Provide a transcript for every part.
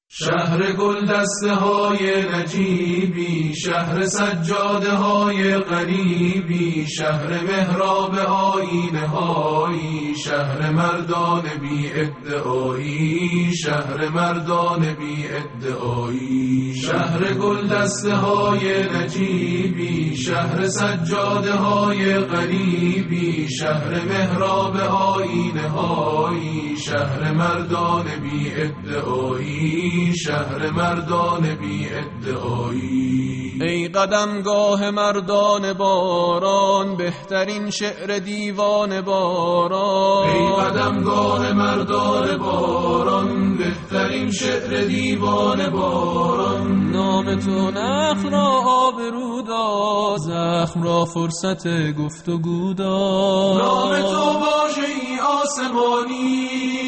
شهر گل دسته های نجیبی، شهر سجاده های غریبی، شهر محراب آیینه هایی، شهر مردان بی ادعایی، شهر مردان بی ادعایی. شهر گل دسته های نجیبی، شهر سجاده های غریبی، شهر محراب آیینه هایی، شهر مردان بی ادعایی، شهر مردان بی ادعایی. ای قدمگاه مردان باران، بهترین شعر دیوان باران. ای قدمگاه مردان باران، بهترین شعر دیوان باران. نام تو نخل را آبرو داد، زخم را فرصت گفتگو داد. نام تو واژه‌ای آسمانی،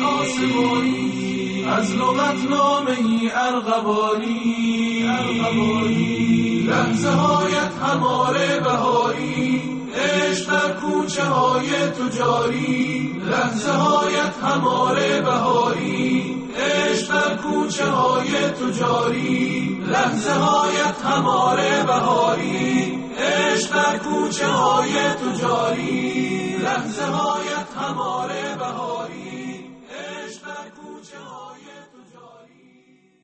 از لغت نامه‌ای ارغوانی. لحظه هایت هماره بهاری، عشق در کوچه های تجاری. لحظه هایت هماره بهاری، عشق در کوچه های تجاری. لحظه هایت هماره بهاری، عشق در کوچه های تجاری. لحظه